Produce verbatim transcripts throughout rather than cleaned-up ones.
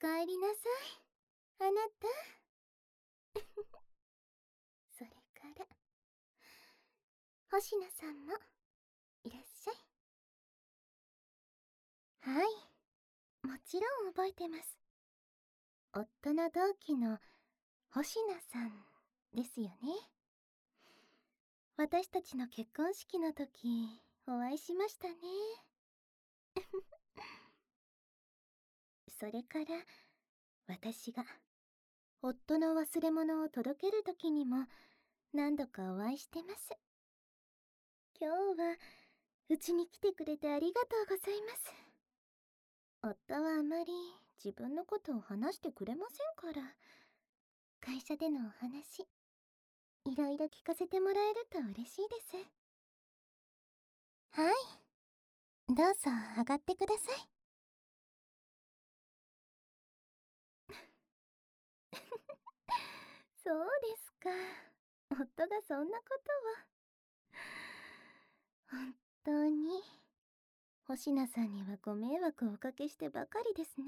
かえりなさい、あなた。それから星名さんもいらっしゃい。はい、もちろん覚えてます。夫の同期の星名さんですよね。私たちの結婚式の時お会いしましたね。それから私が夫の忘れ物を届ける時にも何度かお会いしてます。今日はうちに来てくれてありがとうございます。夫はあまり自分のことを話してくれませんから、会社でのお話いろいろ聞かせてもらえると嬉しいです。はい、どうぞ上がってください。そうですか。夫がそんなことを。本当に星名さんにはご迷惑をおかけしてばかりですね。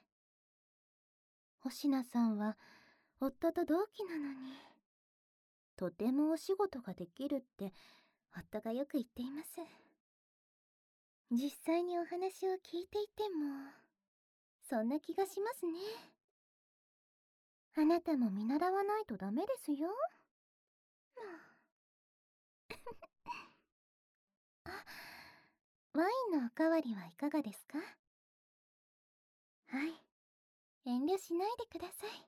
星名さんは夫と同期なのに、とてもお仕事ができるって夫がよく言っています。実際にお話を聞いていてもそんな気がしますね。あなたも見習わないとダメですよ。あ、ワインのおかわりはいかがですか？はい、遠慮しないでください。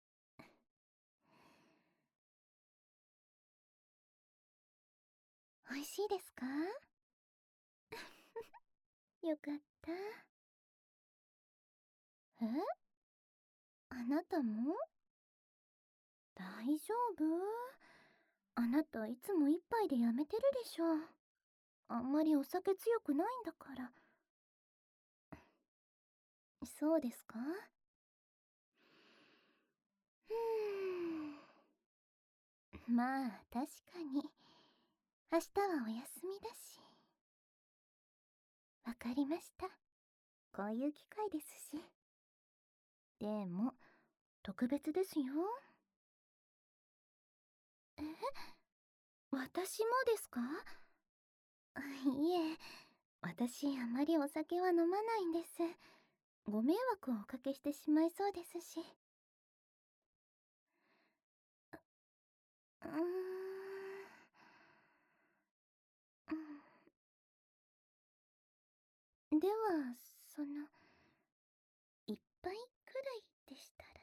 美味しいですか？よかった。え？あなたも？大丈夫？あなたいつも一杯でやめてるでしょ。あんまりお酒強くないんだから。そうですか？うーん、まあ確かに明日はお休みだし。わかりました。こういう機会ですし。でも特別ですよ。え、私もですか？いえ、私あまりお酒は飲まないんです。ご迷惑をおかけしてしまいそうですし。うーん、うん、ではその一杯くらいでしたら。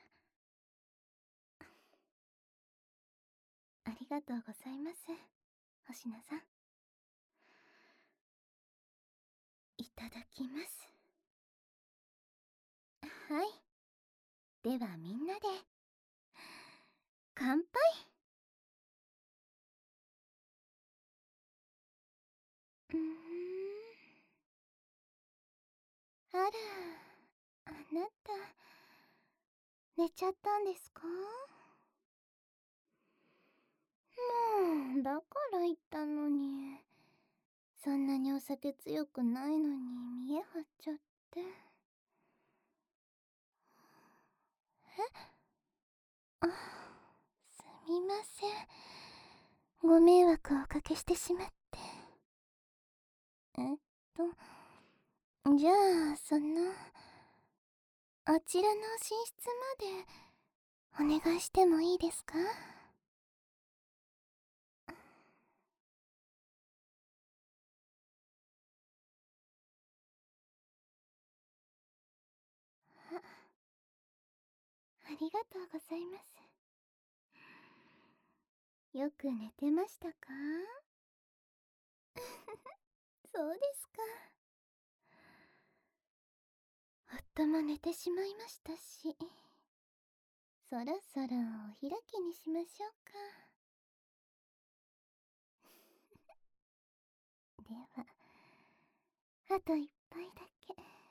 ありがとうございます、星名さん。いただきます。はい、ではみんなで乾杯。うーん、あら、あなた寝ちゃったんですか？もうだから言ったのに、そんなにお酒強くないのに見え張っちゃって。え？あ、すみません、ご迷惑をおかけしてしまって。えっとじゃあそのあちらの寝室までお願いしてもいいですか？あ、ありがとうございます。よく寝てましたか？そうですか。夫も寝てしまいましたし、そろそろお開きにしましょうか。ではあと一杯だけ。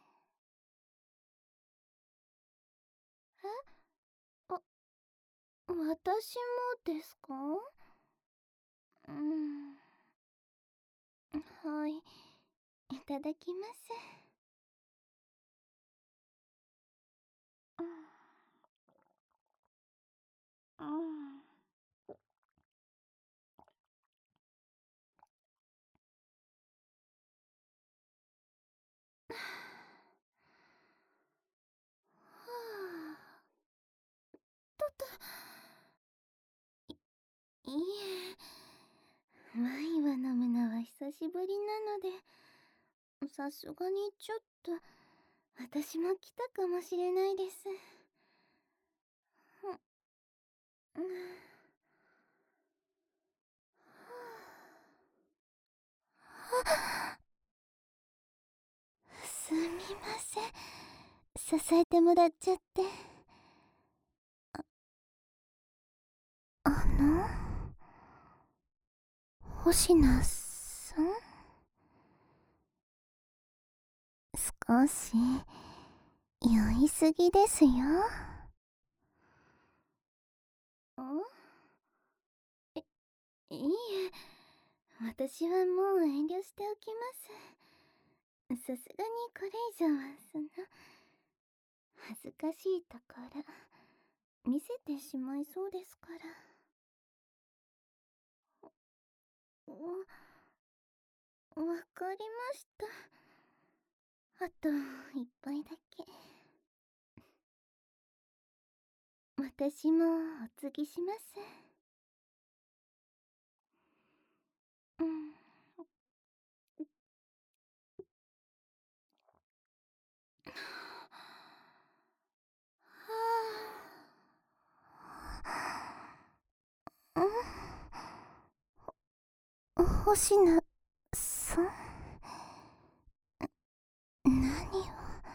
え？あ、私もですか？うん、はい、いただきます。あ、 いいえ、ワインは飲むのは久しぶりなので、さすがにちょっと私も来たかもしれないです。うん、すみません、支えてもらっちゃって。あの星名さん、少し酔いすぎですよ。ん、いいえ、私はもう遠慮しておきます。さすがにこれ以上はその恥ずかしいところ見せてしまいそうですから。わ、わかりました。あと一杯だけ。私もお継ぎします。うん。はあ、星名さん、何を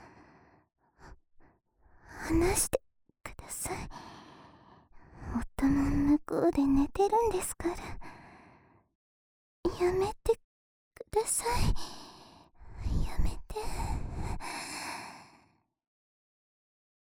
話してください。夫の向こうで寝てるんですから、やめてください。